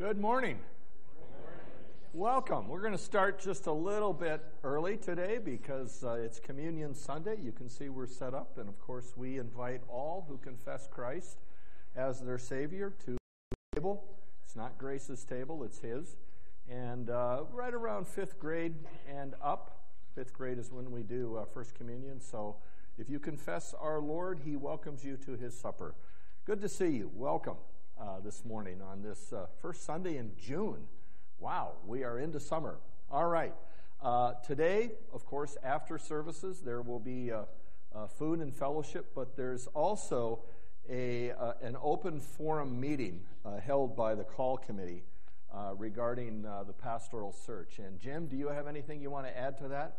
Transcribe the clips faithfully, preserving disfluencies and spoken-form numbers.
Good morning. Welcome. We're going to start just a little bit early today because uh, it's Communion Sunday. You can see we're set up, and of course we invite all who confess Christ as their Savior to the table. It's not Grace's table, it's his. And uh, right around fifth grade and up, fifth grade is when we do uh, First Communion, so if you confess our Lord, he welcomes you to his supper. Good to see you. Welcome uh, this morning on this uh, first Sunday in June. Wow, we are into summer. All right. Uh, today, of course, after services, there will be uh, uh, food and fellowship, but there's also a uh, an open forum meeting uh, held by the call committee uh, regarding uh, the pastoral search. And Jim, do you have anything you want to add to that?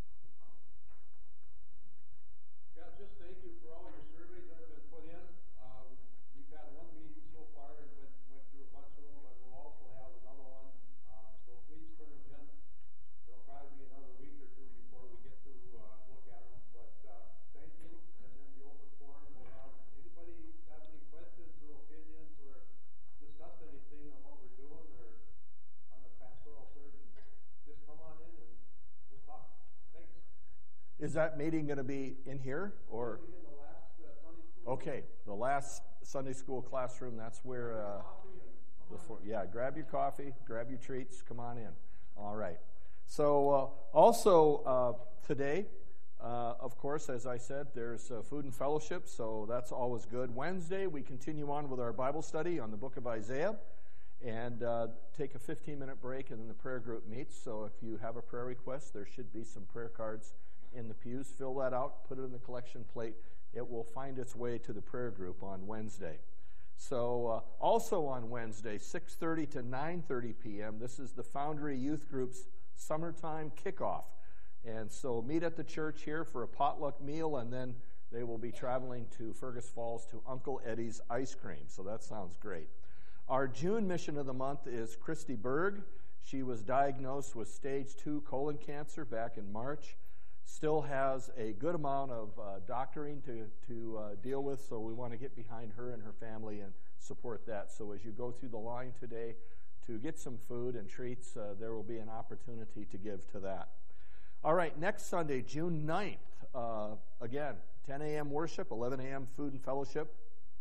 Yeah, just thank you for all your surveys that have been put in. Uh, we've had one meeting so far and went, went through a bunch of them, but we'll also have another one. Uh, so please turn them in. It'll probably be another week or two before we get to uh, look at them. But uh, thank you. And then the open forum will have anybody have any questions or opinions or discuss anything on what we're doing or on the pastoral search, just come on in and we'll talk. Thanks. Is that meeting going to be in here or? In the last uh, Sunday school. Okay, the last Sunday school classroom. That's where. Uh, before, yeah, grab your coffee, grab your treats, come on in. All right. So uh, also uh, today, uh, of course, as I said, there's uh, food and fellowship, so that's always good. Wednesday, we continue on with our Bible study on the book of Isaiah, and uh, take a fifteen-minute break, and then the prayer group meets. So if you have a prayer request, there should be some prayer cards in the pews. Fill that out, put it in the collection plate. It will find its way to the prayer group on Wednesday. So uh, also on Wednesday, six thirty to nine thirty p.m., this is the Foundry Youth Group's summertime kickoff. And so meet at the church here for a potluck meal, and then they will be traveling to Fergus Falls to Uncle Eddie's Ice Cream. So that sounds great. Our June mission of the month is Christy Berg. She was diagnosed with stage two colon cancer back in March. Still has a good amount of uh, doctoring to, to uh, deal with, so we want to get behind her and her family and support that. So as you go through the line today to get some food and treats, uh, there will be an opportunity to give to that. All right, next Sunday, June ninth, uh, again, ten a.m. worship, eleven a.m. food and fellowship.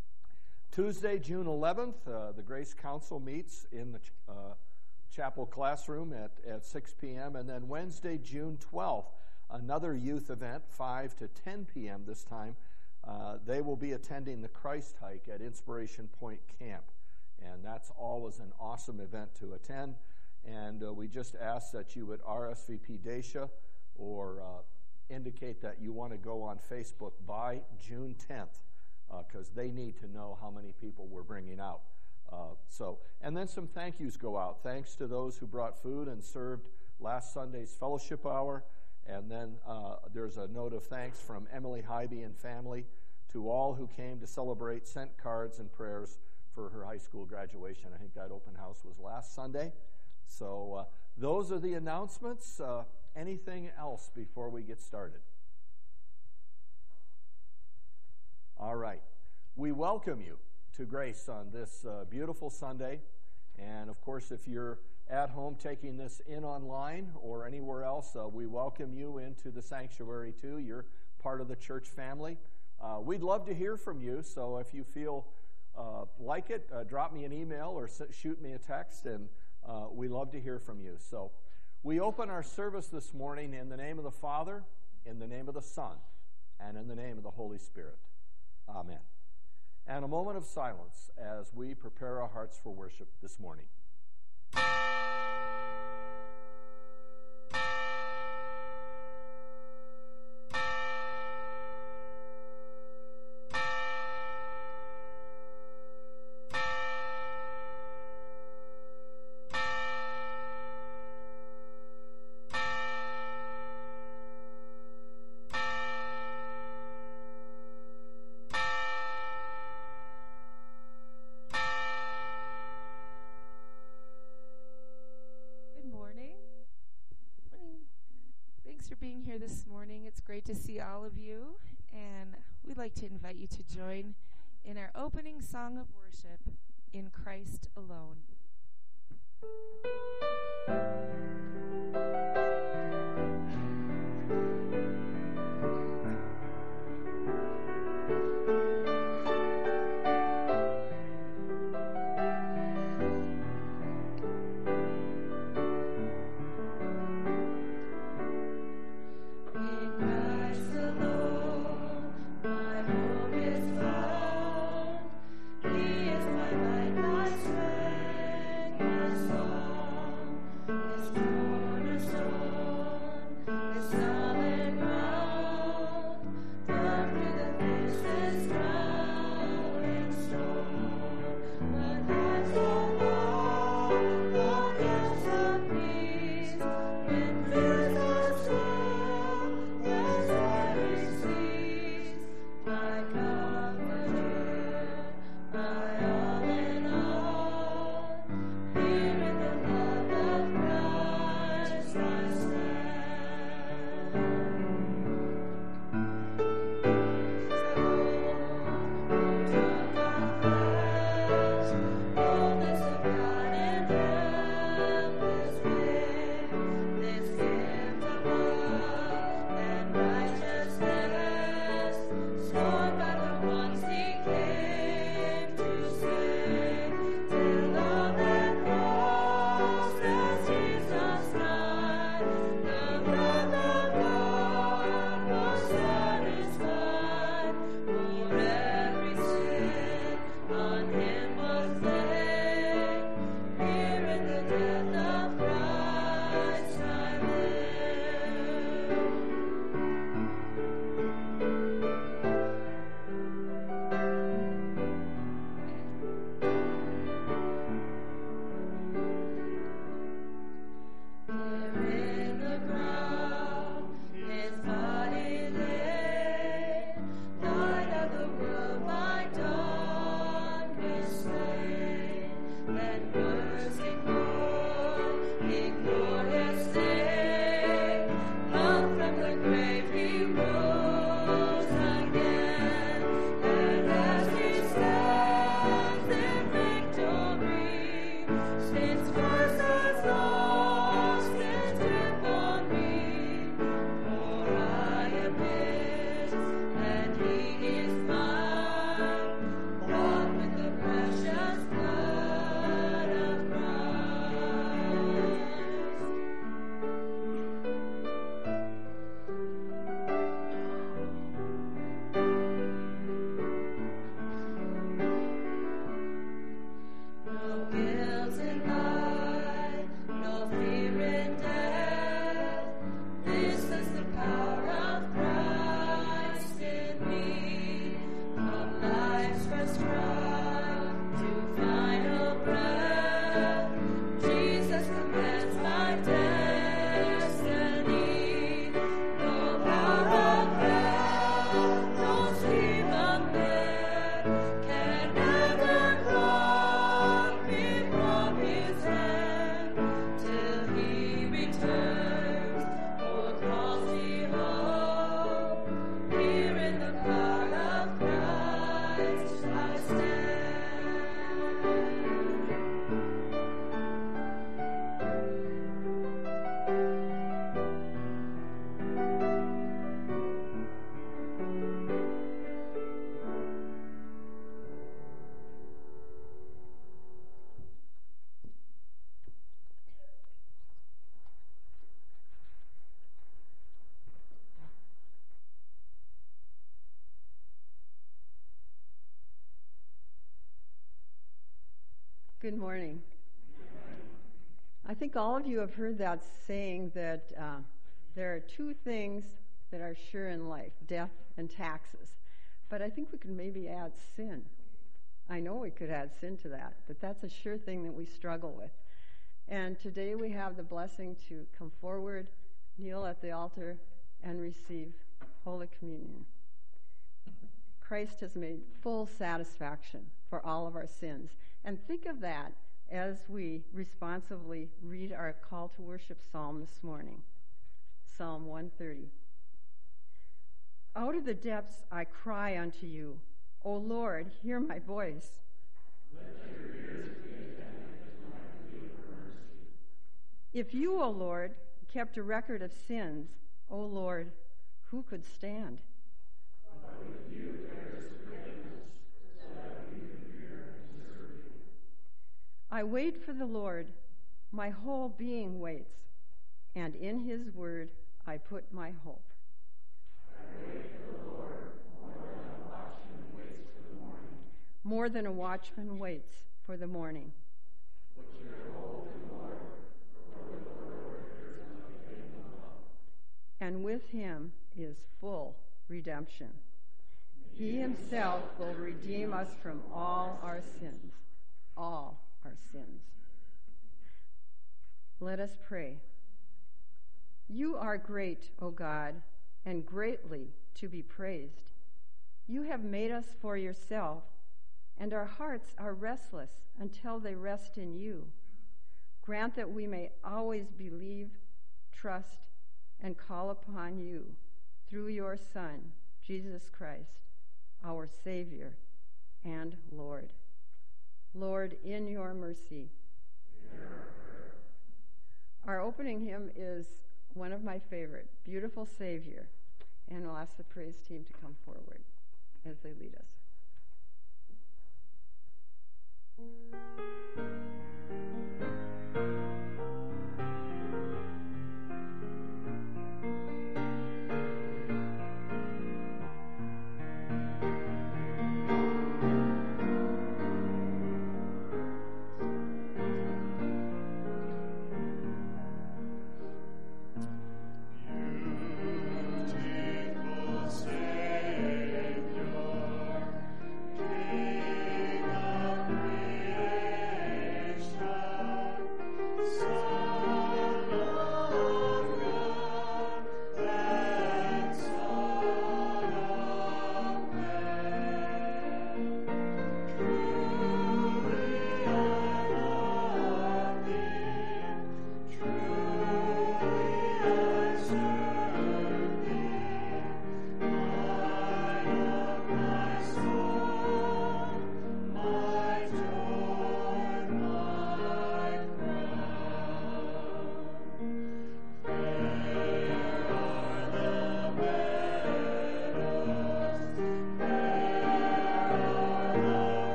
Tuesday, June eleventh, uh, the Grace Council meets in the ch- uh, chapel classroom at, at six p.m. And then Wednesday, June twelfth, another youth event, five to ten p.m. this time. Uh, they will be attending the Christ Hike at Inspiration Point Camp. And that's always an awesome event to attend. And uh, we just ask that you would R S V P Dacia or uh, indicate that you want to go on Facebook by June tenth, because uh, they need to know how many people we're bringing out. Uh, so, and then some thank yous go out. Thanks to those who brought food and served last Sunday's fellowship hour. And then uh, there's a note of thanks from Emily Hybe and family to all who came to celebrate, sent cards and prayers for her high school graduation. I think that open house was last Sunday. So uh, those are the announcements. Uh, anything else before we get started? All right. We welcome you to Grace on this uh, beautiful Sunday. And, of course, if you're at home taking this in online or anywhere else, uh, we welcome you into the sanctuary too. You're part of the church family. Uh, we'd love to hear from you, so if you feel uh, like it, uh, drop me an email or s- shoot me a text, and uh, we love to hear from you. So we open our service this morning in the name of the Father, in the name of the Son, and in the name of the Holy Spirit. Amen. And a moment of silence as we prepare our hearts for worship this morning. This morning. It's great to see all of you, and we'd like to invite you to join in our opening song of worship, In Christ Alone. Good morning. I think all of you have heard that saying that uh, there are two things that are sure in life, death and taxes. But I think we could maybe add sin. I know we could add sin to that, but that's a sure thing that we struggle with. And today we have the blessing to come forward, kneel at the altar, and receive Holy Communion. Christ has made full satisfaction for all of our sins. And think of that as we responsively read our call to worship psalm this morning, Psalm one thirty. Out of the depths I cry unto you, O Lord, hear my voice. Let your ears be attentive to my plea for If you, O Lord, kept a record of sins, O Lord, who could stand? But with you there is forgiveness, so that we can fear and serve you. I wait for the Lord, my whole being waits, and in his word I put my hope. I wait for the Lord more than a watchman waits for the morning. More than a watchman waits for the morning. Put your hope in the Lord, for with the Lord there is nothing love. And with him is full redemption. He himself will redeem us from all our sins, all our sins. Let us pray. You are great, O God, and greatly to be praised. You have made us for yourself, and our hearts are restless until they rest in you. Grant that we may always believe, trust, and call upon you through your Son, Jesus Christ, our Savior and Lord. Lord, in your mercy. Our opening hymn is one of my favorite, Beautiful Savior, and I'll ask the praise team to come forward as they lead us.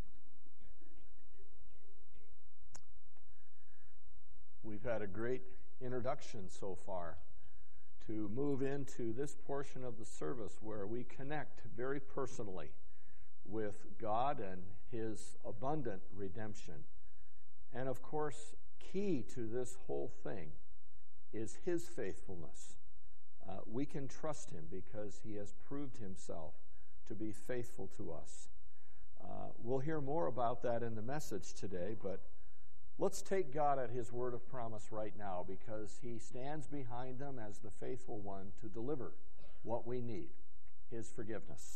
We've had a great introduction so far to move into this portion of the service where we connect very personally with God and his abundant redemption. And of course, key to this whole thing is his faithfulness. Uh, we can trust him because he has proved himself to be faithful to us. Uh, we'll hear more about that in the message today, but let's take God at his word of promise right now, because he stands behind them as the faithful one to deliver what we need, his forgiveness.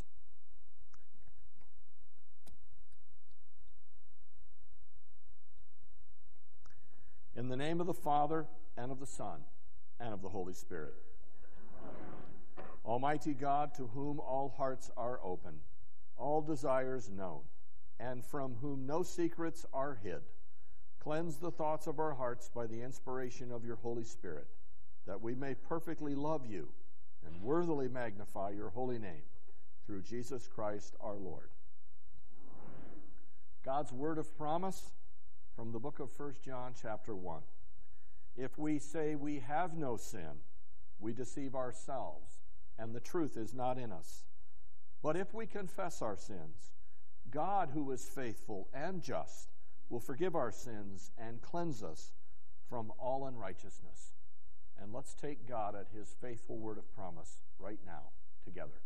In the name of the Father, and of the Son, and of the Holy Spirit. Amen. Almighty God, to whom all hearts are open, all desires known, and from whom no secrets are hid, cleanse the thoughts of our hearts by the inspiration of your Holy Spirit, that we may perfectly love you and worthily magnify your holy name, through Jesus Christ our Lord. Amen. God's word of promise from the book of First John chapter one. If we say we have no sin, we deceive ourselves, and the truth is not in us. But if we confess our sins, God, who is faithful and just, will forgive our sins and cleanse us from all unrighteousness. And let's take God at his faithful word of promise right now together.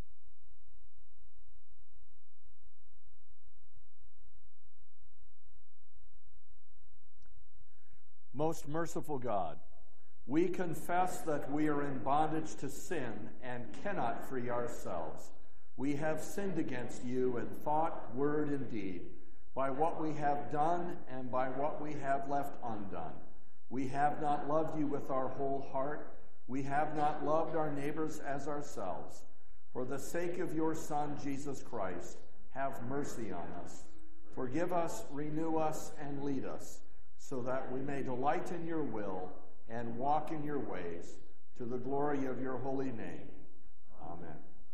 Most merciful God, we confess that we are in bondage to sin and cannot free ourselves. We have sinned against you in thought, word, and deed, by what we have done and by what we have left undone. We have not loved you with our whole heart. We have not loved our neighbors as ourselves. For the sake of your Son, Jesus Christ, have mercy on us. Forgive us, renew us, and lead us, so that we may delight in your will and walk in your ways, to the glory of your holy name. Amen.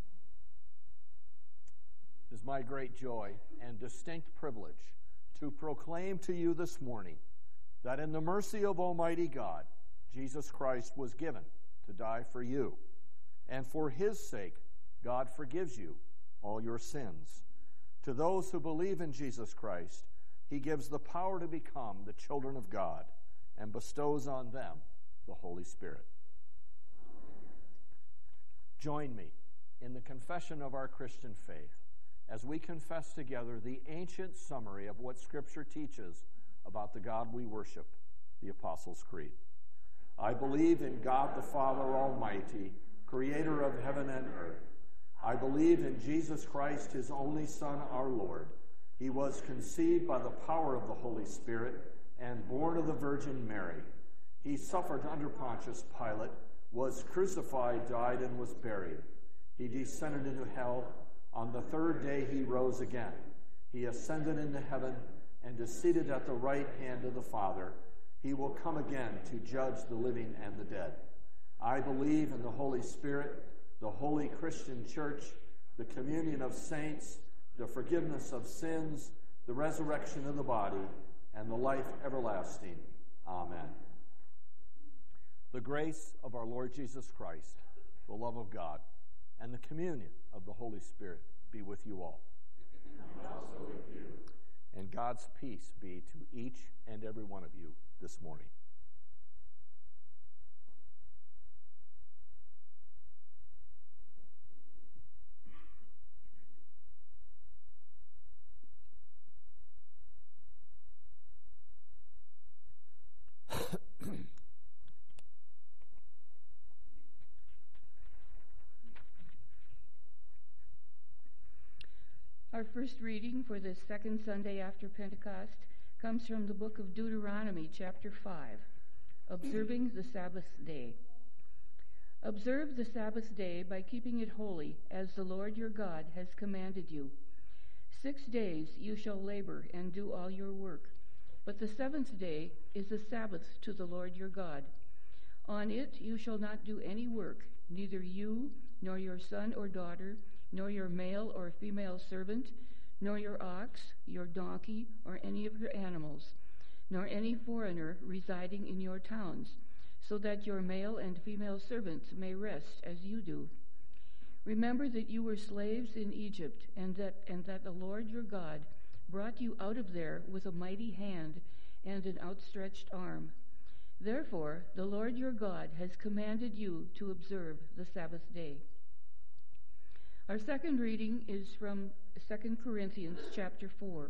It is my great joy and distinct privilege to proclaim to you this morning that in the mercy of Almighty God, Jesus Christ was given to die for you. And for his sake, God forgives you all your sins. To those who believe in Jesus Christ, he gives the power to become the children of God and bestows on them the Holy Spirit. Join me in the confession of our Christian faith as we confess together the ancient summary of what Scripture teaches about the God we worship, the Apostles' Creed. I believe in God the Father Almighty, creator of heaven and earth. I believe in Jesus Christ, his only Son, our Lord. He was conceived by the power of the Holy Spirit and born of the Virgin Mary. He suffered under Pontius Pilate, was crucified, died, and was buried. He descended into hell. On the third day he rose again. He ascended into heaven and is seated at the right hand of the Father. He will come again to judge the living and the dead. I believe in the Holy Spirit, the holy Christian church, the communion of saints, the forgiveness of sins, the resurrection of the body, and the life everlasting. Amen. The grace of our Lord Jesus Christ, the love of God, and the communion of the Holy Spirit be with you all. And also with you. And God's peace be to each and every one of you this morning. Our first reading for this second Sunday after Pentecost comes from the book of Deuteronomy, chapter five, observing the Sabbath day. Observe the Sabbath day by keeping it holy, as the Lord your God has commanded you. Six days you shall labor and do all your work, but the seventh day is a Sabbath to the Lord your God. On it you shall not do any work, neither you, nor your son or daughter, nor your male or female servant, nor your ox, your donkey, or any of your animals, nor any foreigner residing in your towns, so that your male and female servants may rest as you do. Remember that you were slaves in Egypt, and that, and that the Lord your God brought you out of there with a mighty hand and an outstretched arm. Therefore, the Lord your God has commanded you to observe the Sabbath day. Our second reading is from Second Corinthians chapter four.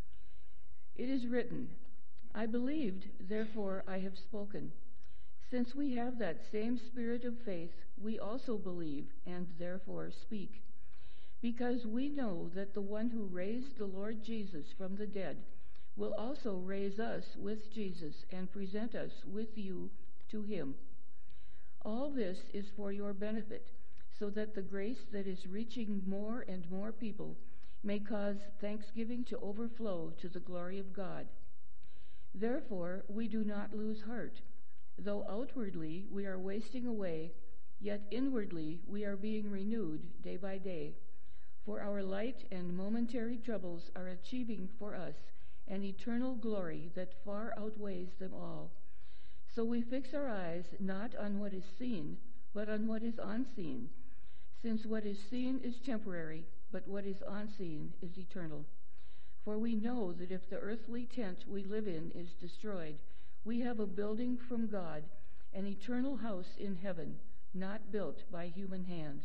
It is written, I believed, therefore I have spoken. Since we have that same spirit of faith, we also believe and therefore speak. Because we know that the one who raised the Lord Jesus from the dead will also raise us with Jesus and present us with you to him. All this is for your benefit, so that the grace that is reaching more and more people may cause thanksgiving to overflow to the glory of God. Therefore, we do not lose heart. Though outwardly we are wasting away, yet inwardly we are being renewed day by day. For our light and momentary troubles are achieving for us an eternal glory that far outweighs them all. So we fix our eyes not on what is seen, but on what is unseen, since what is seen is temporary, but what is unseen is eternal. For we know that if the earthly tent we live in is destroyed, we have a building from God, an eternal house in heaven, not built by human hands.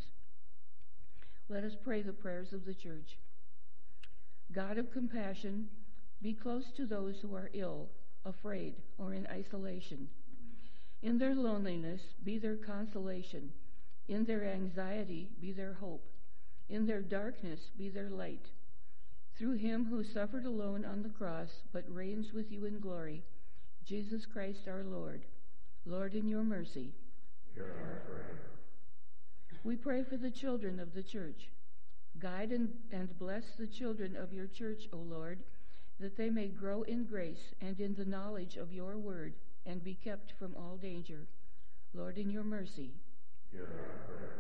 Let us pray the prayers of the church. God of compassion, be close to those who are ill, afraid, or in isolation. In their loneliness, be their consolation. In their anxiety, be their hope. In their darkness, be their light. Through him who suffered alone on the cross, but reigns with you in glory, Jesus Christ our Lord. Lord, in your mercy, hear our prayer. We pray for the children of the church. Guide and, and bless the children of your church, O Lord, that they may grow in grace and in the knowledge of your word and be kept from all danger. Lord, in your mercy, hear our prayer.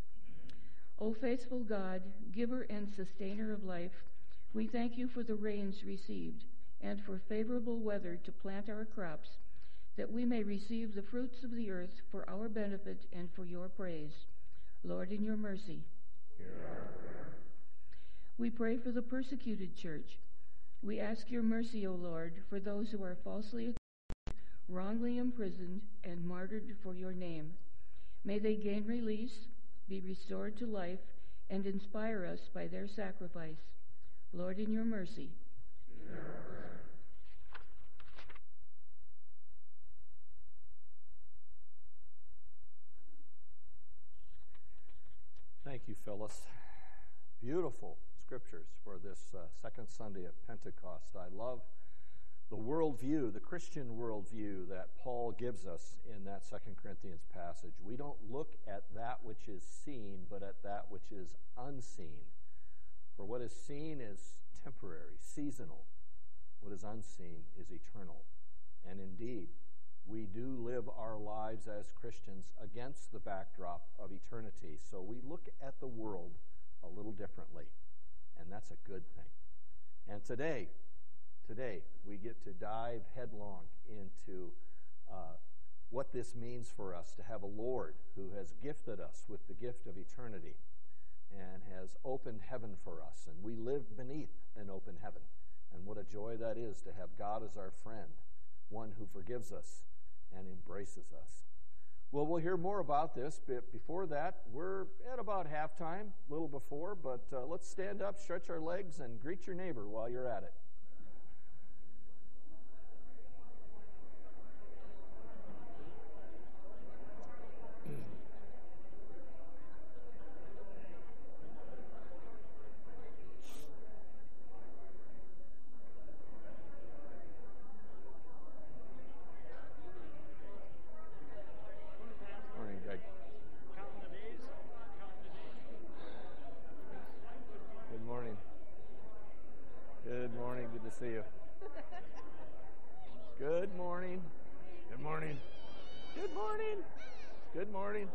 O faithful God, giver and sustainer of life, we thank you for the rains received and for favorable weather to plant our crops, that we may receive the fruits of the earth for our benefit and for your praise. Lord, in your mercy, hear our prayer. We pray for the persecuted church. We ask your mercy, O Lord, for those who are falsely accused, wrongly imprisoned, and martyred for your name. May they gain release, be restored to life, and inspire us by their sacrifice. Lord, in your mercy, hear our prayer. Thank you, Phyllis. Beautiful scriptures for this uh, second Sunday of Pentecost. I love the worldview, the Christian worldview that Paul gives us in that Second Corinthians passage. We don't look at that which is seen, but at that which is unseen. For what is seen is temporary, seasonal. What is unseen is eternal. And indeed, we do live our lives as Christians against the backdrop of eternity. So we look at the world a little differently, and that's a good thing. And today, today we get to dive headlong into uh, what this means for us to have a Lord who has gifted us with the gift of eternity and has opened heaven for us. And we live beneath an open heaven. And what a joy that is to have God as our friend, one who forgives us and embraces us. Well, we'll hear more about this, but before that, we're at about halftime, a little before, but uh, let's stand up, stretch our legs, and greet your neighbor while you're at it. See you. Good morning. Good morning. Good morning. Good morning.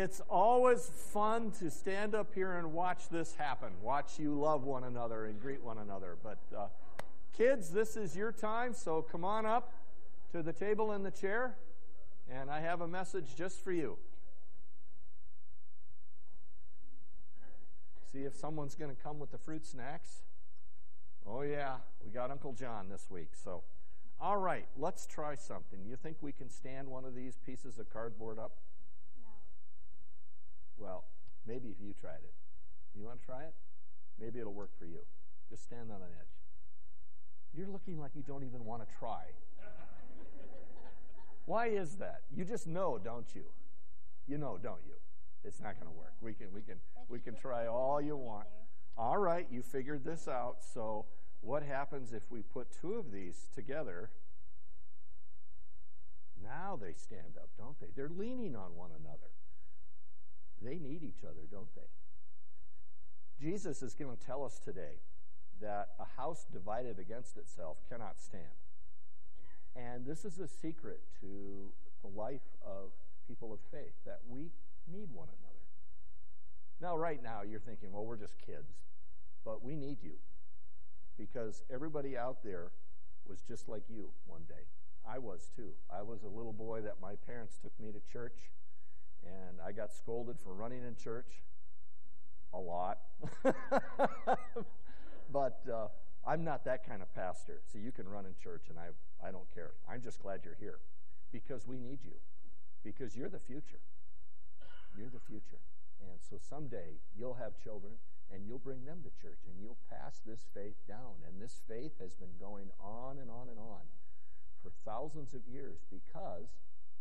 it's always fun to stand up here and watch this happen. Watch you love one another and greet one another. But uh, kids, this is your time, so come on up to the table and the chair, and I have a message just for you. See if someone's going to come with the fruit snacks. Oh, yeah, we got Uncle John this week. So, all right, let's try something. You think we can stand one of these pieces of cardboard up? No. Well, maybe if you tried it. You want to try it? Maybe it'll work for you. Just stand on an edge. You're looking like you don't even want to try. Why is that? You just know, don't you? You know, don't you? It's not going to work. We can, we can, we can try all you want. All right, you figured this out. So what happens if we put two of these together? Now they stand up, don't they? They're leaning on one another. They need each other, don't they? Jesus is going to tell us today that a house divided against itself cannot stand. And this is a secret to the life of people of faith, that we need one another. Now, right now, you're thinking, well, we're just kids. But we need you. Because everybody out there was just like you one day. I was, too. I was a little boy that my parents took me to church, and I got scolded for running in church a lot. But uh, I'm not that kind of pastor, so you can run in church, and I, I don't care. I'm just glad you're here. Because we need you. Because you're the future. You're the future. And so someday you'll have children and you'll bring them to church and you'll pass this faith down. And this faith has been going on and on and on for thousands of years because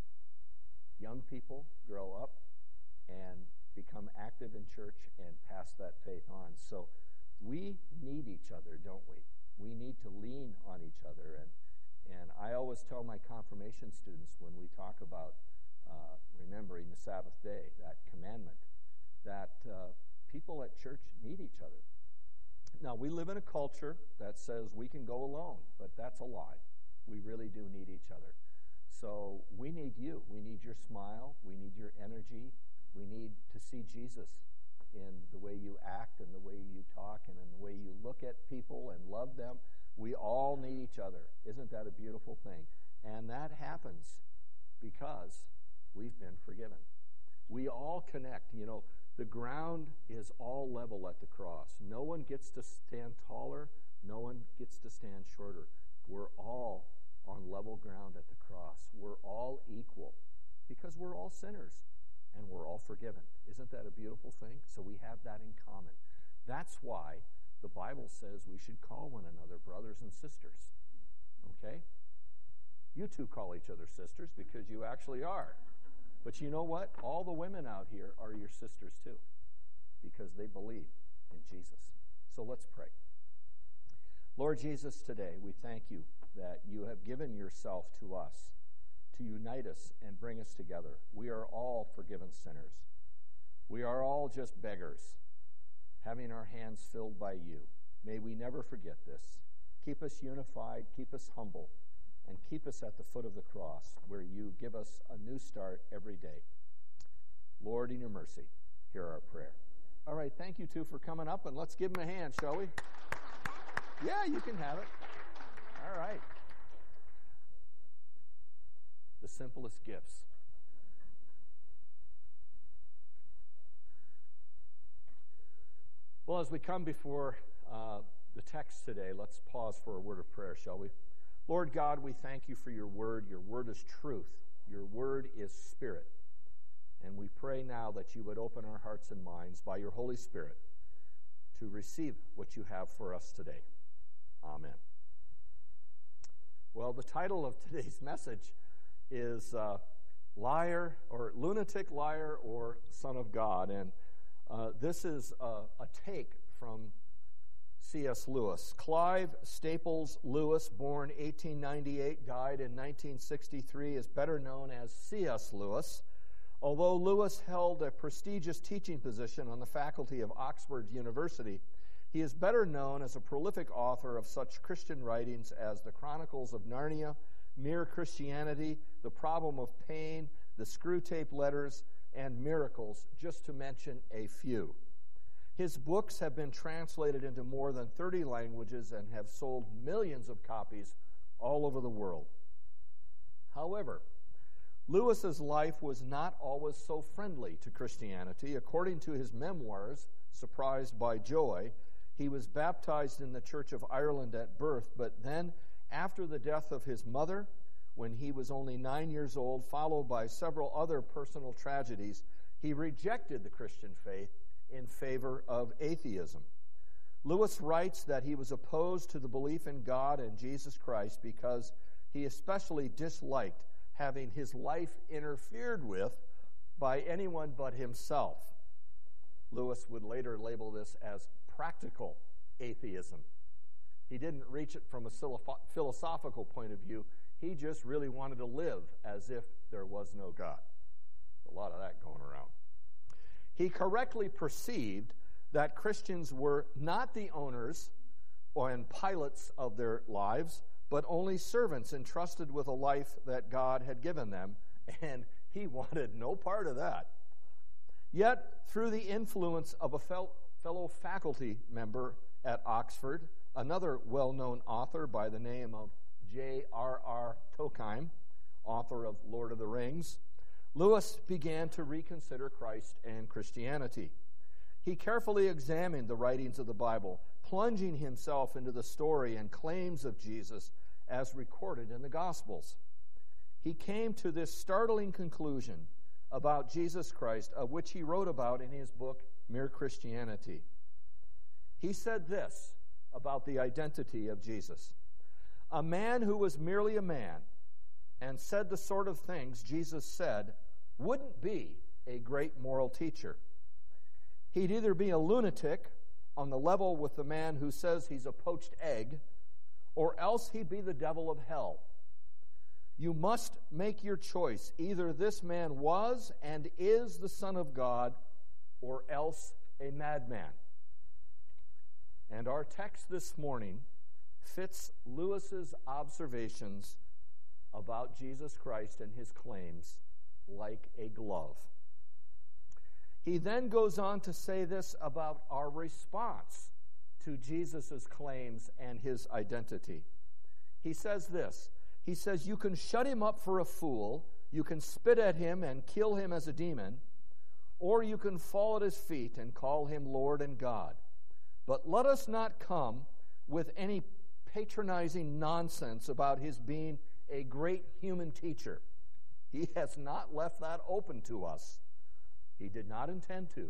young people grow up and become active in church and pass that faith on. So we need each other, don't we? We need to lean on each other. And, and I always tell my confirmation students when we talk about Uh, remembering the Sabbath day, that commandment, that uh, people at church need each other. Now, we live in a culture that says we can go alone, but that's a lie. We really do need each other. So we need you. We need your smile. We need your energy. We need to see Jesus in the way you act and the way you talk and in the way you look at people and love them. We all need each other. Isn't that a beautiful thing? And that happens because we've been forgiven. We all connect. You know, the ground is all level at the cross. No one gets to stand taller. No one gets to stand shorter. We're all on level ground at the cross. We're all equal because we're all sinners and we're all forgiven. Isn't that a beautiful thing? So we have that in common. That's why the Bible says we should call one another brothers and sisters. Okay? You two call each other sisters because you actually are. But you know what? All the women out here are your sisters too because they believe in Jesus. So let's pray. Lord Jesus, today we thank you that you have given yourself to us to unite us and bring us together. We are all forgiven sinners. We are all just beggars, having our hands filled by you. May we never forget this. Keep us unified, keep us humble, and keep us at the foot of the cross where you give us a new start every day. Lord, in your mercy, hear our prayer. All right, thank you two for coming up, and let's give them a hand, shall we? Yeah, you can have it. All right. The simplest gifts. Well, as we come before uh, the text today, let's pause for a word of prayer, shall we? Lord God, we thank you for your word. Your word is truth. Your word is spirit. And we pray now that you would open our hearts and minds by your Holy Spirit to receive what you have for us today. Amen. Well, the title of today's message is uh, Liar, or Lunatic, Liar, or Son of God. And uh, this is a, a take from C S Lewis. Clive Staples Lewis, born eighteen ninety-eight, died in nineteen sixty-three, is better known as C S Lewis. Although Lewis held a prestigious teaching position on the faculty of Oxford University, he is better known as a prolific author of such Christian writings as The Chronicles of Narnia, Mere Christianity, The Problem of Pain, The Screwtape Letters, and miracles, just to mention a few. His books have been translated into more than thirty languages and have sold millions of copies all over the world. However, Lewis's life was not always so friendly to Christianity. According to his memoirs, Surprised by Joy, he was baptized in the Church of Ireland at birth, but then, after the death of his mother, when he was only nine years old, followed by several other personal tragedies, he rejected the Christian faith in favor of atheism. Lewis writes that he was opposed to the belief in God and Jesus Christ because he especially disliked having his life interfered with by anyone but himself. Lewis would later label this as practical atheism. He didn't reach it from a philosophical point of view. He just really wanted to live as if there was no God. There's a lot of that going around. He correctly perceived that Christians were not the owners or and pilots of their lives, but only servants entrusted with a life that God had given them, and he wanted no part of that. Yet, through the influence of a fel- fellow faculty member at Oxford, another well-known author by the name of J R R Tolkien, author of Lord of the Rings, Lewis began to reconsider Christ and Christianity. He carefully examined the writings of the Bible, plunging himself into the story and claims of Jesus as recorded in the Gospels. He came to this startling conclusion about Jesus Christ, of which he wrote about in his book, Mere Christianity. He said this about the identity of Jesus: a man who was merely a man and said the sort of things Jesus said wouldn't be a great moral teacher. He'd either be a lunatic on the level with the man who says he's a poached egg, or else he'd be the devil of hell. You must make your choice. Either this man was and is the Son of God, or else a madman. And our text this morning fits Lewis's observations about Jesus Christ and his claims like a glove. He then goes on to say this about our response to Jesus' claims and his identity. He says this. He says, you can shut him up for a fool, you can spit at him and kill him as a demon, or you can fall at his feet and call him Lord and God. But let us not come with any patronizing nonsense about his being a great human teacher. He has not left that open to us. He did not intend to.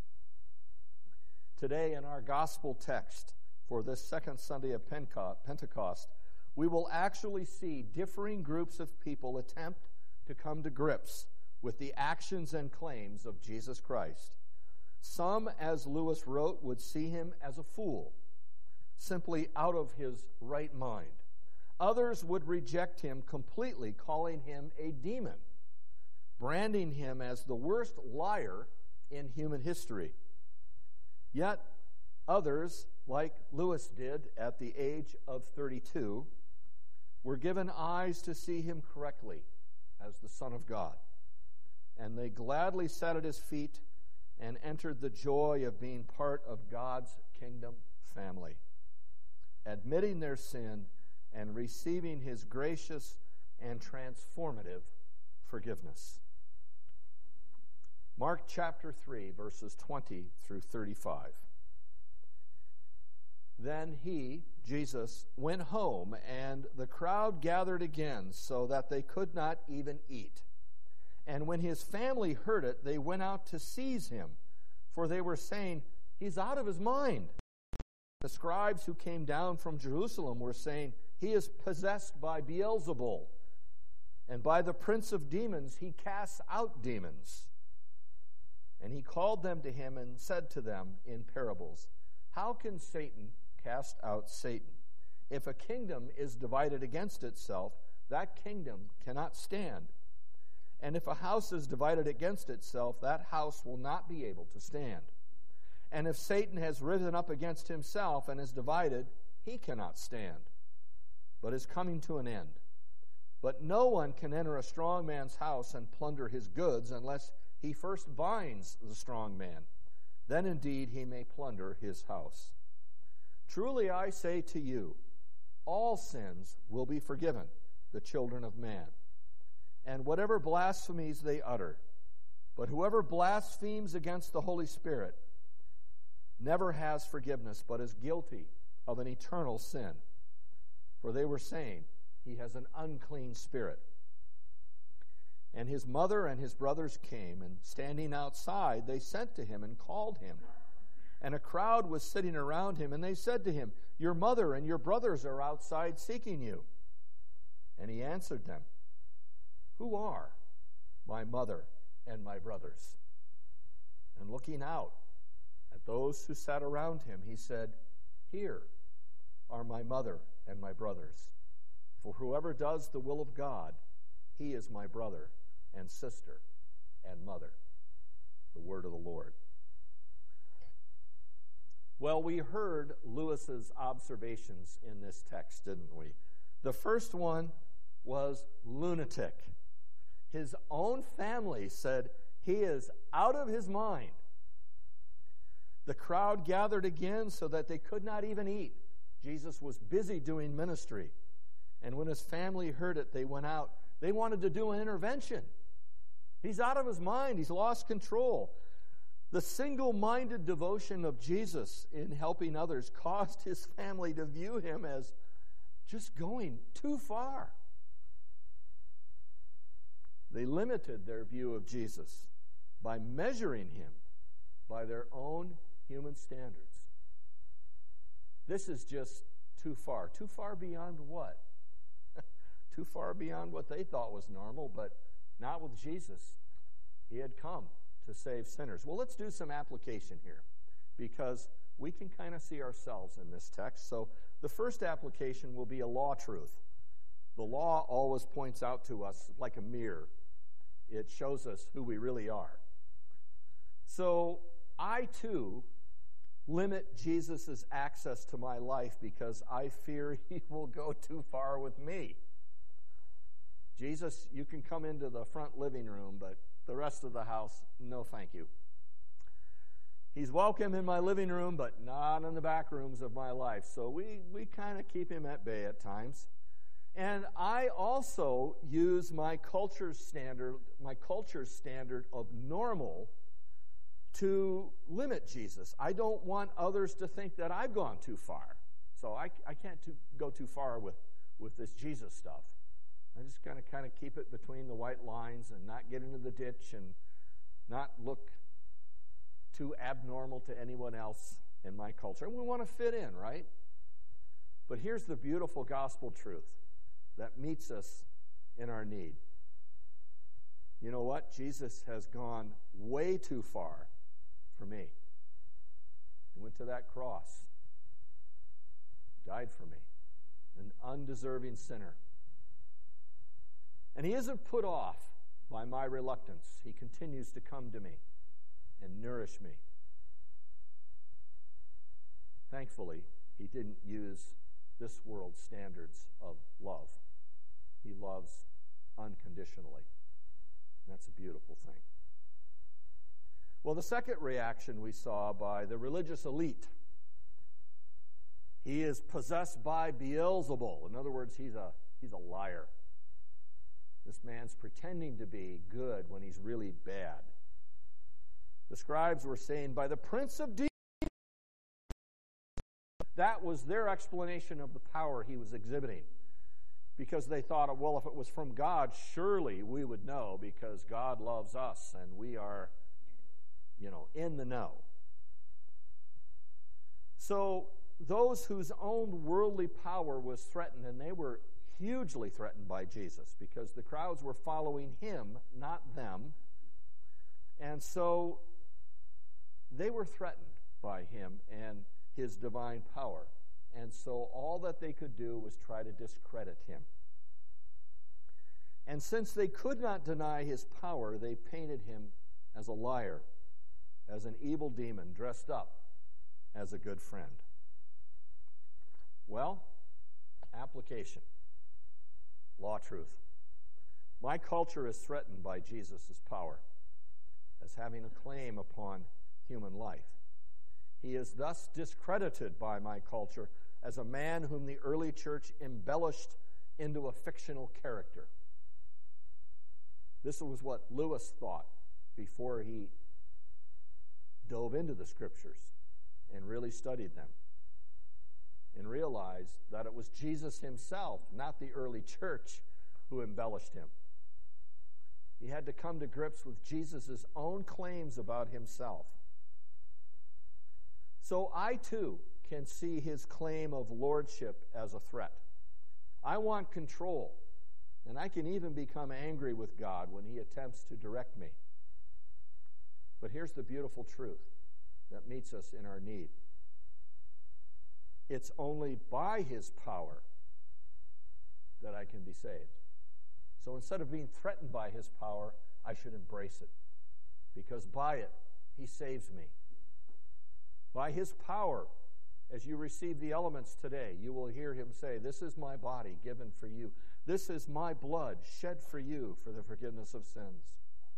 Today, in our gospel text for this second Sunday of Pentecost, we will actually see differing groups of people attempt to come to grips with the actions and claims of Jesus Christ. Some, as Lewis wrote, would see him as a fool, simply out of his right mind. Others would reject him completely, calling him a demon, branding him as the worst liar in human history. Yet others, like Lewis did at the age of thirty-two, were given eyes to see him correctly as the Son of God. And they gladly sat at his feet and entered the joy of being part of God's kingdom family, admitting their sin and receiving his gracious and transformative forgiveness. Mark chapter three, verses twenty through thirty-five. Then he, Jesus, went home, and the crowd gathered again, so that they could not even eat. And when his family heard it, they went out to seize him, for they were saying, he's out of his mind. The scribes who came down from Jerusalem were saying, he is possessed by Beelzebul, and by the prince of demons he casts out demons. And he called them to him and said to them in parables, how can Satan cast out Satan? If a kingdom is divided against itself, that kingdom cannot stand. And if a house is divided against itself, that house will not be able to stand. And if Satan has risen up against himself and is divided, he cannot stand, but is coming to an end. But no one can enter a strong man's house and plunder his goods unless he first binds the strong man. Then indeed he may plunder his house. Truly I say to you, all sins will be forgiven the children of man, and whatever blasphemies they utter. But whoever blasphemes against the Holy Spirit never has forgiveness, but is guilty of an eternal sin. For they were saying, he has an unclean spirit. And his mother and his brothers came, and standing outside, they sent to him and called him. And a crowd was sitting around him, and they said to him, your mother and your brothers are outside seeking you. And he answered them, who are my mother and my brothers? And looking out at those who sat around him, he said, here are my mother and my brothers. For whoever does the will of God, he is my brother and sister and mother. The word of the Lord. Well, we heard Lewis's observations in this text, didn't we? The first one was lunatic. His own family said he is out of his mind. The crowd gathered again so that they could not even eat. Jesus was busy doing ministry. And when his family heard it, they went out. They wanted to do an intervention. He's out of his mind. He's lost control. The single-minded devotion of Jesus in helping others caused his family to view him as just going too far. They limited their view of Jesus by measuring him by their own human standards. This is just too far. Too far beyond what? Too far beyond what they thought was normal, but not with Jesus. He had come to save sinners. Well, let's do some application here, because we can kind of see ourselves in this text. So the first application will be a law truth. The law always points out to us like a mirror. It shows us who we really are. So I, too, limit Jesus' access to my life because I fear he will go too far with me. Jesus, you can come into the front living room, but the rest of the house, no thank you. He's welcome in my living room, but not in the back rooms of my life. So we, we kind of keep him at bay at times. And I also use my culture's standard, my culture's standard of normal to limit Jesus. I don't want others to think that I've gone too far. So I, I can't too, go too far with, with this Jesus stuff. I just kind of kind of keep it between the white lines and not get into the ditch and not look too abnormal to anyone else in my culture. And we want to fit in, right? But here's the beautiful gospel truth that meets us in our need. You know what? Jesus has gone way too far for me. He went to that cross, died for me, an undeserving sinner. And he isn't put off by my reluctance. He continues to come to me and nourish me. Thankfully, he didn't use this world's standards of love. He loves unconditionally. And that's a beautiful thing. Well, the second reaction we saw by the religious elite, he is possessed by Beelzebul. In other words, he's a he's a liar. This man's pretending to be good when he's really bad. The scribes were saying, by the prince of demons. That was their explanation of the power he was exhibiting. Because they thought, well, if it was from God, surely we would know, because God loves us and we are, you know, in the know. So those whose own worldly power was threatened, and they were hugely threatened by Jesus because the crowds were following him, not them. And so they were threatened by him and his divine power. And so all that they could do was try to discredit him. And since they could not deny his power, they painted him as a liar, as an evil demon dressed up as a good friend. Well, application. Law truth. My culture is threatened by Jesus' power. as having a claim upon human life. He is thus discredited by my culture as a man whom the early church embellished into a fictional character. This was what Lewis thought before he dove into the scriptures and really studied them, and realized that it was Jesus himself, not the early church, who embellished him. He had to come to grips with Jesus' own claims about himself. So I too can see his claim of lordship as a threat. I want control, and I can even become angry with God when he attempts to direct me. But here's the beautiful truth that meets us in our need. It's only by his power that I can be saved. So instead of being threatened by his power, I should embrace it, because by it, he saves me. By his power, as you receive the elements today, you will hear him say, "This is my body given for you. This is my blood shed for you for the forgiveness of sins."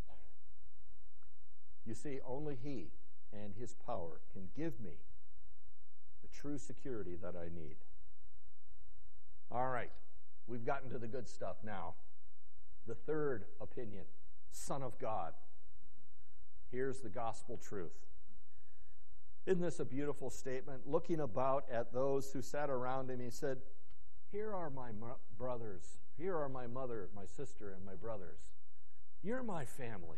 You see, only he and his power can give me the true security that I need. All right, we've gotten to the good stuff now. The third opinion, Son of God. Here's the gospel truth. Isn't this a beautiful statement? Looking about at those who sat around him, he said, "Here are my mo- brothers. Here are my mother, my sister, and my brothers. You're my family.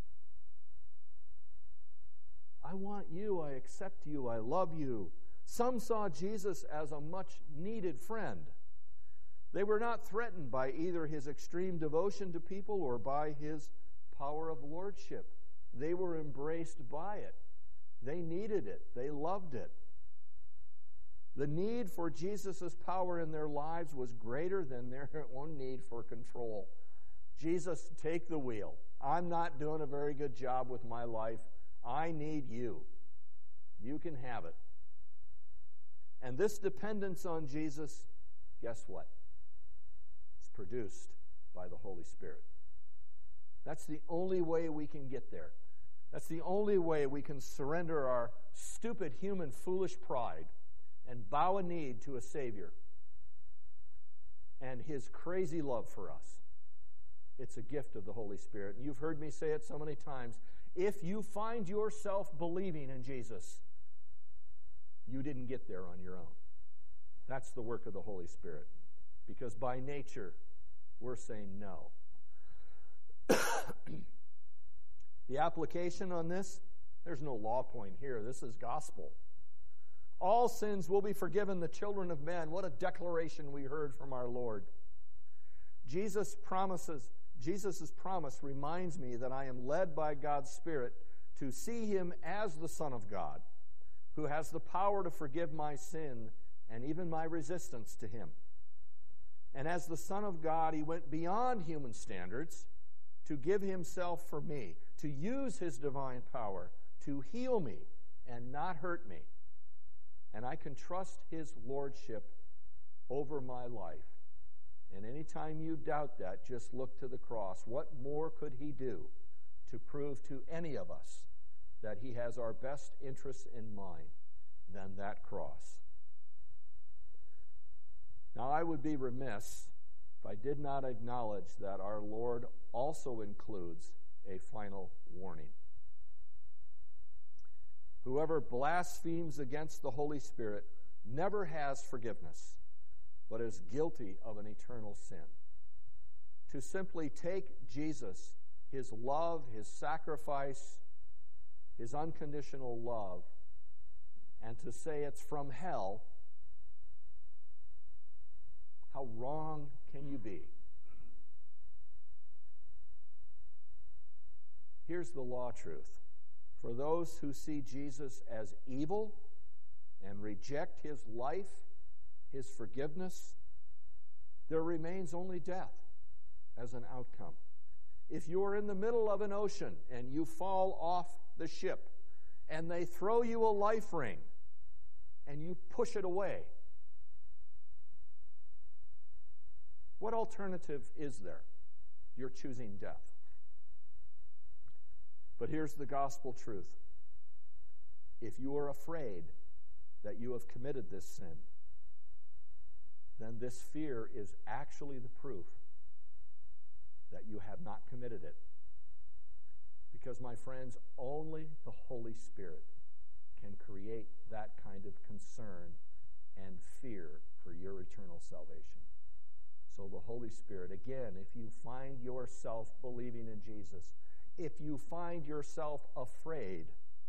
I want you. I accept you. I love you." Some saw Jesus as a much-needed friend. They were not threatened by either his extreme devotion to people or by his power of lordship. They were embraced by it. They needed it. They loved it. The need for Jesus' power in their lives was greater than their own need for control. Jesus, take the wheel. I'm not doing a very good job with my life. I need you. You can have it. And this dependence on Jesus, guess what? It's produced by the Holy Spirit. That's the only way we can get there. That's the only way we can surrender our stupid human foolish pride and bow a knee to a Savior and his crazy love for us. It's a gift of the Holy Spirit. And you've heard me say it so many times. If you find yourself believing in Jesus, you didn't get there on your own. That's the work of the Holy Spirit. Because by nature, we're saying no. The application on this, there's no law point here. This is gospel. All sins will be forgiven the children of men. What a declaration we heard from our Lord. Jesus promises, Jesus' promise reminds me that I am led by God's Spirit to see him as the Son of God, who has the power to forgive my sin and even my resistance to him. And as the Son of God, he went beyond human standards to give himself for me, to use his divine power to heal me and not hurt me. And I can trust his lordship over my life. And anytime you doubt that, just look to the cross. What more could he do to prove to any of us that he has our best interests in mind than that cross? Now, I would be remiss if I did not acknowledge that our Lord also includes a final warning. Whoever blasphemes against the Holy Spirit never has forgiveness, but is guilty of an eternal sin. To simply take Jesus, his love, his sacrifice, his unconditional love, and to say it's from hell, how wrong can you be? Here's the law truth. For those who see Jesus as evil and reject his life, his forgiveness, there remains only death as an outcome. If you're in the middle of an ocean and you fall off the ship and they throw you a life ring and you push it away, what alternative is there? You're choosing death. But here's the gospel truth. If you are afraid that you have committed this sin, then this fear is actually the proof that you have not committed it. Because, my friends, only the Holy Spirit can create that kind of concern and fear for your eternal salvation. So the Holy Spirit, again, if you find yourself believing in Jesus, if you find yourself afraid,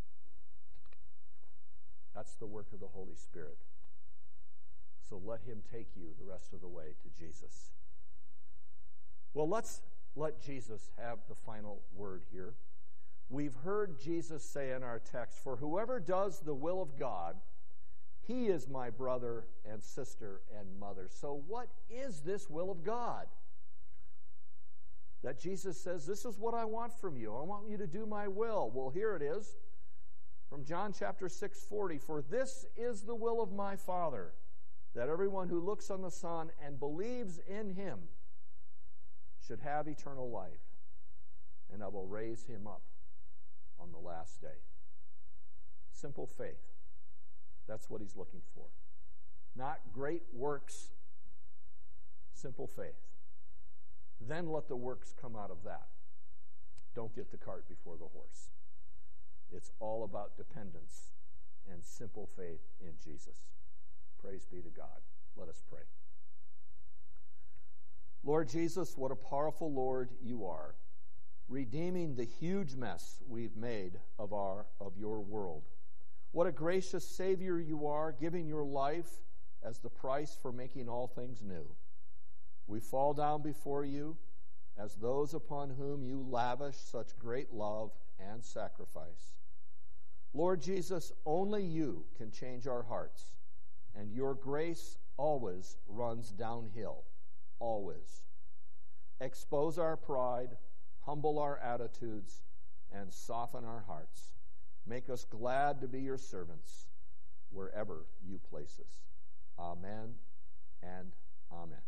that's the work of the Holy Spirit. So let him take you the rest of the way to Jesus. Well, let's let Jesus have the final word here. We've heard Jesus say in our text, "For whoever does the will of God, he is my brother and sister and mother." So what is this will of God? That Jesus says, this is what I want from you. I want you to do my will. Well, here it is from John chapter six forty. "For this is the will of my Father, that everyone who looks on the Son and believes in him should have eternal life, and I will raise him up on the last day." Simple faith. That's what he's looking for. Not great works, simple faith. Then let the works come out of that. Don't get the cart before the horse. It's all about dependence and simple faith in Jesus. Praise be to God. Let us pray. Lord Jesus, what a powerful Lord you are, redeeming the huge mess we've made of our of your world. What a gracious Savior you are, giving your life as the price for making all things new. We fall down before you as those upon whom you lavish such great love and sacrifice. Lord Jesus, only you can change our hearts, and your grace always runs downhill, always. Expose our pride, humble our attitudes, and soften our hearts. Make us glad to be your servants wherever you place us. Amen and amen.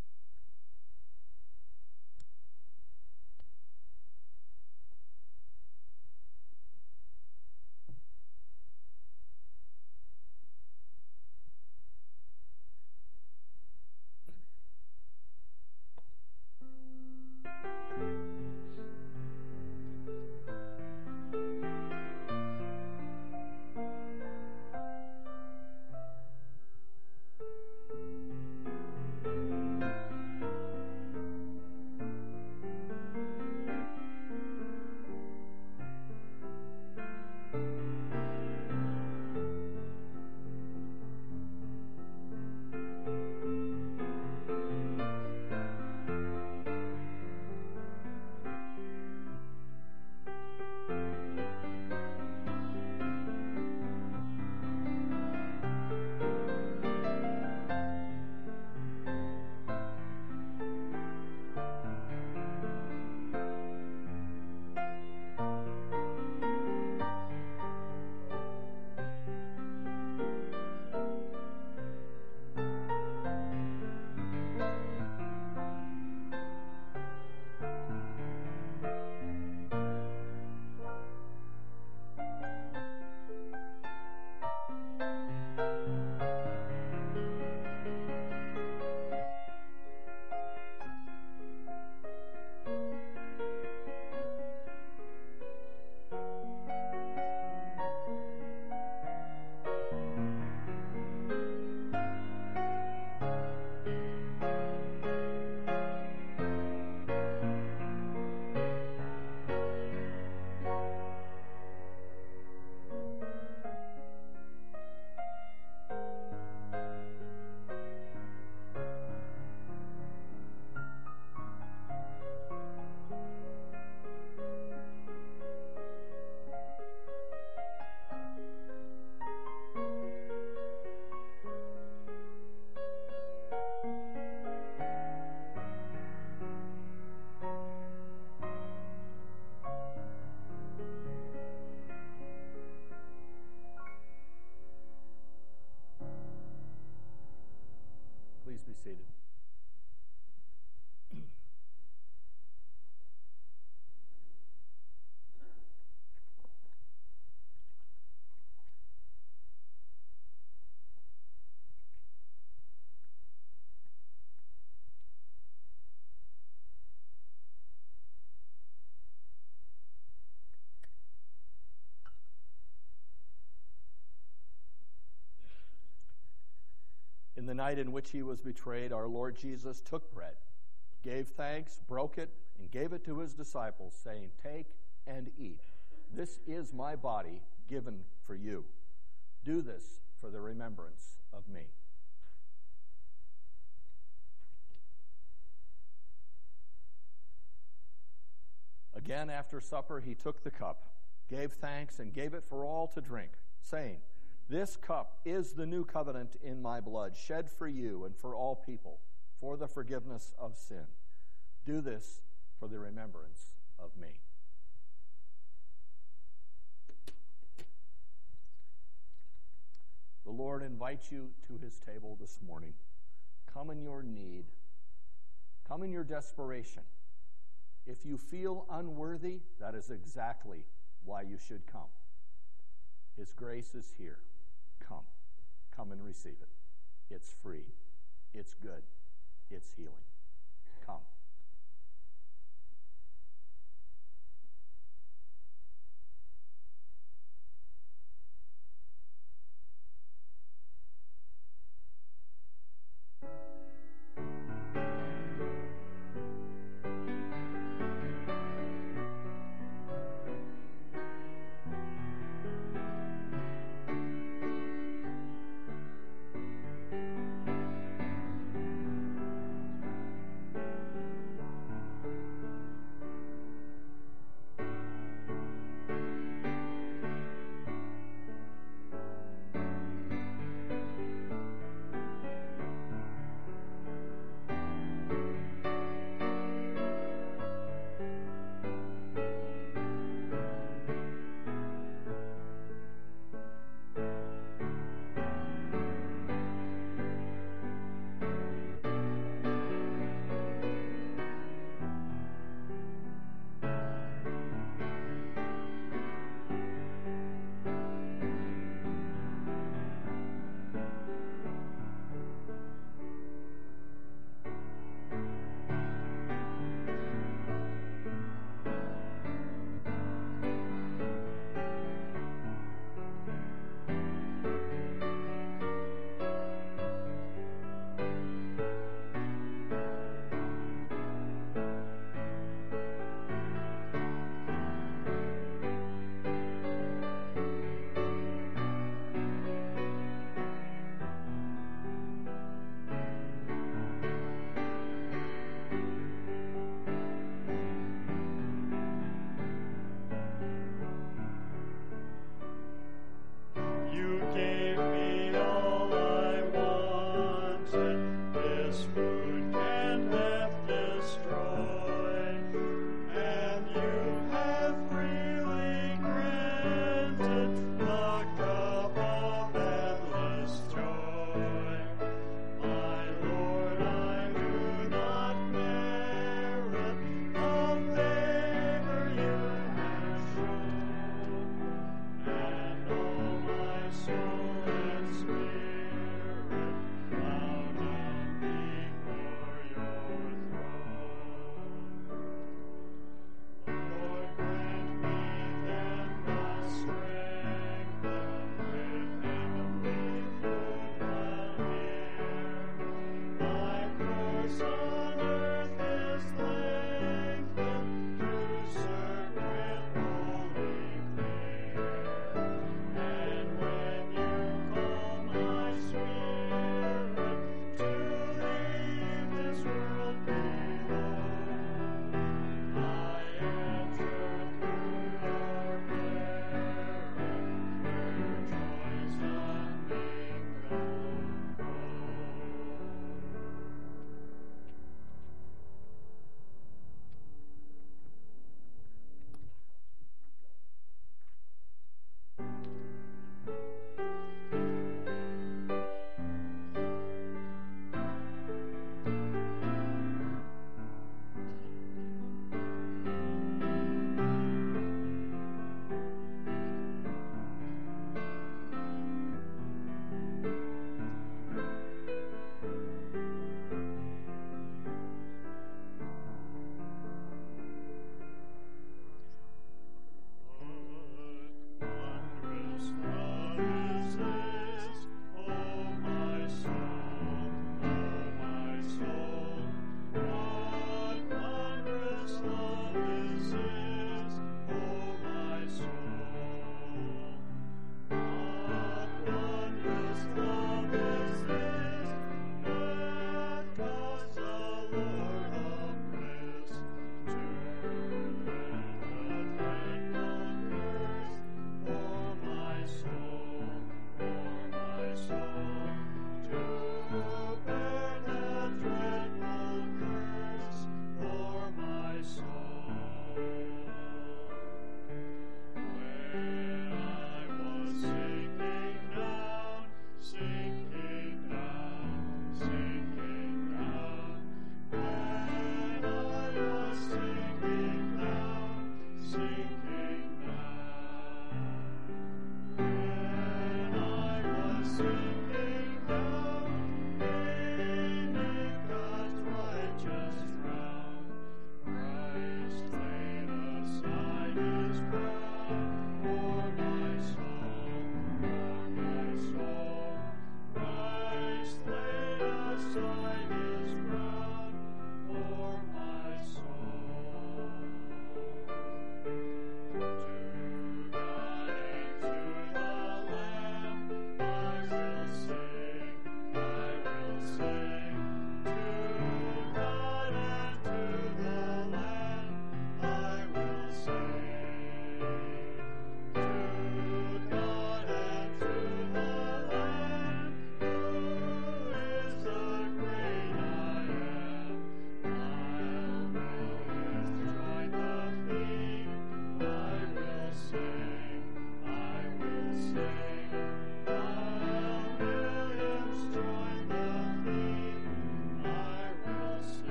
Please be seated. In the night in which he was betrayed, our Lord Jesus took bread, gave thanks, broke it, and gave it to his disciples, saying, "Take and eat. This is my body given for you. Do this for the remembrance of me." Again, after supper, he took the cup, gave thanks, and gave it for all to drink, saying, "This cup is the new covenant in my blood, shed for you and for all people, for the forgiveness of sin. Do this for the remembrance of me." The Lord invites you to his table this morning. Come in your need. Come in your desperation. If you feel unworthy, that is exactly why you should come. His grace is here. Come. Come and receive it. It's free. It's good. It's healing. Come. Bow down before your throne.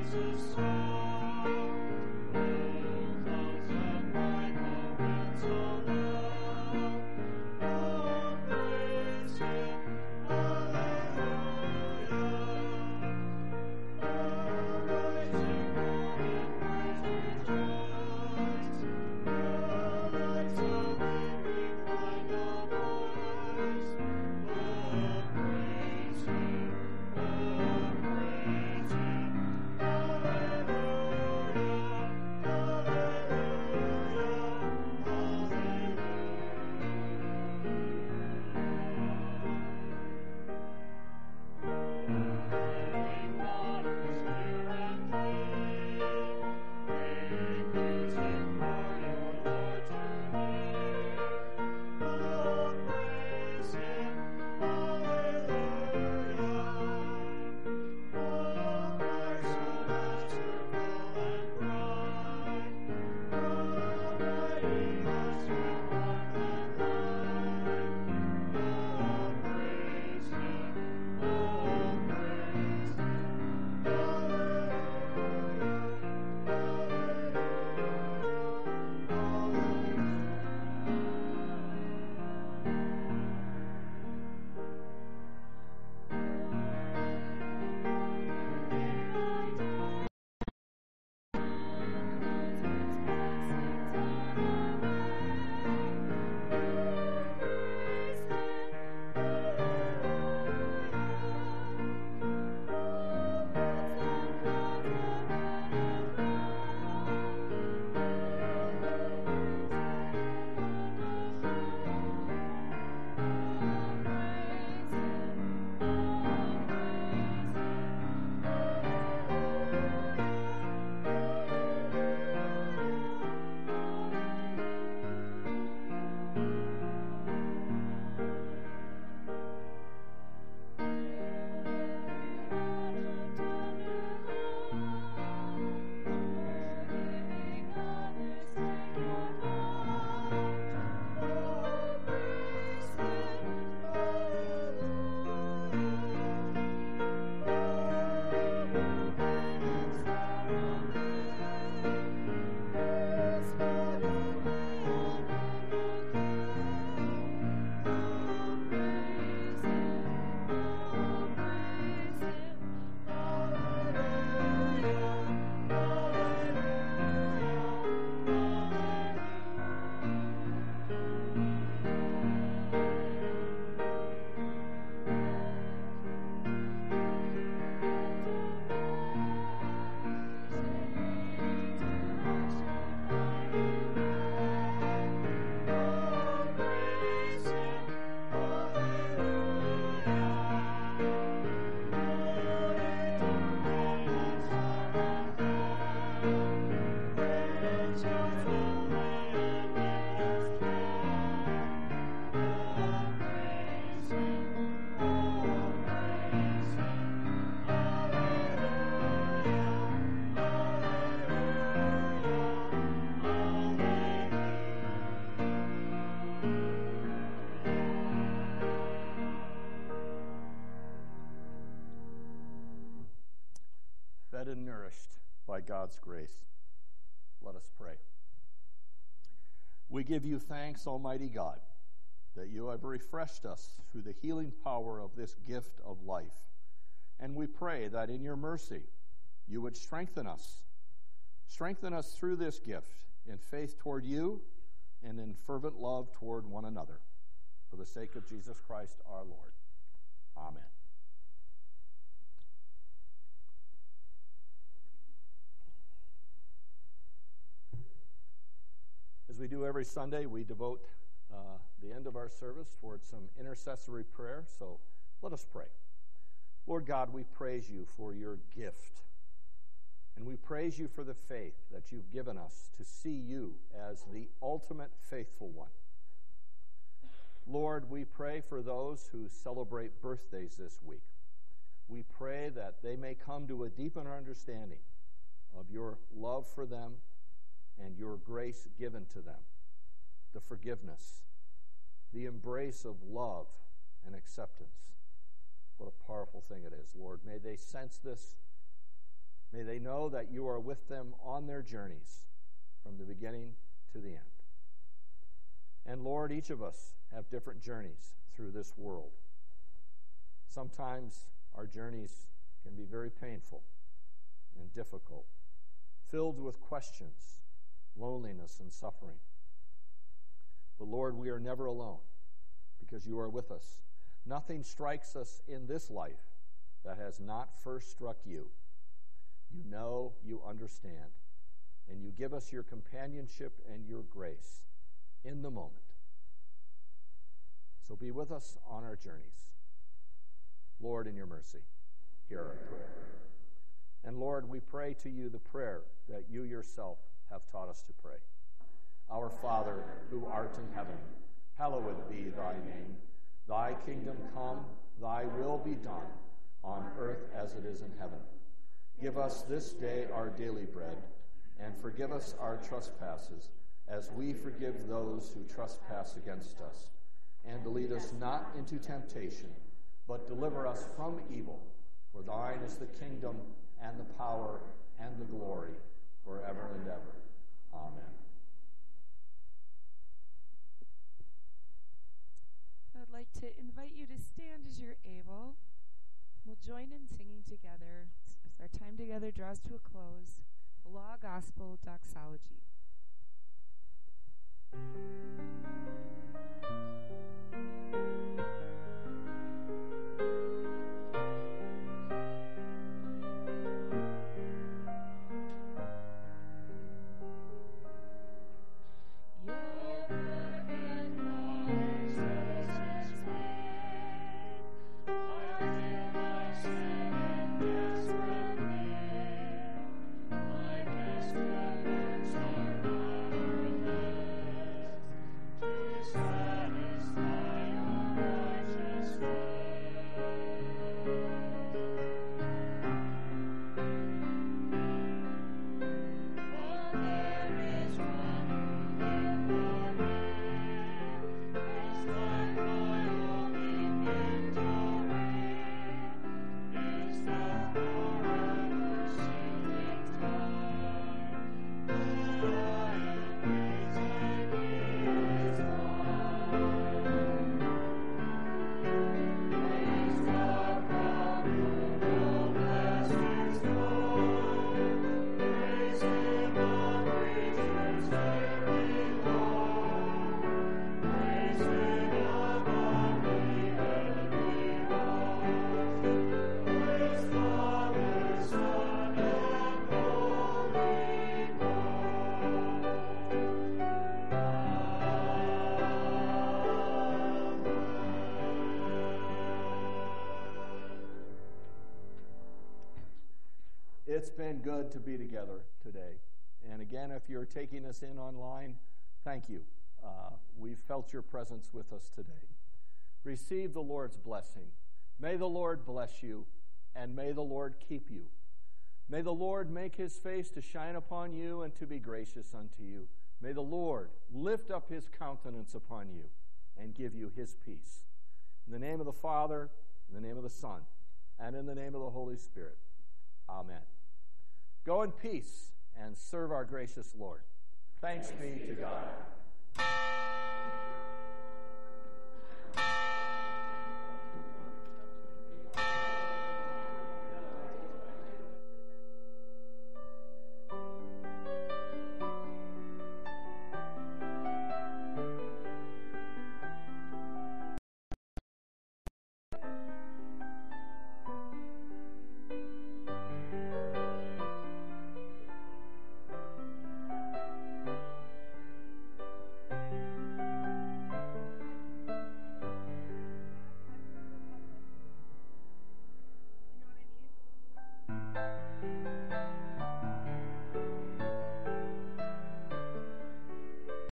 fed and nourished by God's grace. Let us pray. We give you thanks, Almighty God, that you have refreshed us through the healing power of this gift of life. And we pray that in your mercy, you would strengthen us. Strengthen us through this gift in faith toward you and in fervent love toward one another. For the sake of Jesus Christ our Lord. Amen. As we do every Sunday, we devote uh, the end of our service towards some intercessory prayer. So let us pray. Lord God, we praise you for your gift. And we praise you for the faith that you've given us to see you as the ultimate faithful one. Lord, we pray for those who celebrate birthdays this week. We pray that they may come to a deeper understanding of your love for them and your grace given to them, the forgiveness, the embrace of love and acceptance. What a powerful thing it is, Lord. May they sense this May they know that you are with them on their journeys from the beginning to the end. And Lord, each of us have different journeys through this world. Sometimes our journeys can be very painful and difficult, filled with questions, loneliness, and suffering. But Lord, we are never alone because you are with us. Nothing strikes us in this life that has not first struck you. You know, you understand, and you give us your companionship and your grace in the moment. So be with us on our journeys. Lord, in your mercy, hear our prayer. And Lord, we pray to you the prayer that you yourself have taught us to pray. Our Father, who art in heaven, hallowed be thy name. Thy kingdom come, thy will be done, on earth as it is in heaven. Give us this day our daily bread, and forgive us our trespasses, as we forgive those who trespass against us. And lead us not into temptation, but deliver us from evil. For thine is the kingdom, and the power, and the glory, forever and ever. Amen. I'd like to invite you to stand as you're able. We'll join in singing together as our time together draws to a close, the Law Gospel Doxology. It's been good to be together today. And again, if you're taking us in online, thank you. Uh, we've felt your presence with us today. Receive the Lord's blessing. May the Lord bless you, and may the Lord keep you. May the Lord make his face to shine upon you and to be gracious unto you. May the Lord lift up his countenance upon you and give you his peace. In the name of the Father, in the name of the Son, and in the name of the Holy Spirit. Amen. Go in peace and serve our gracious Lord. Thanks be to God.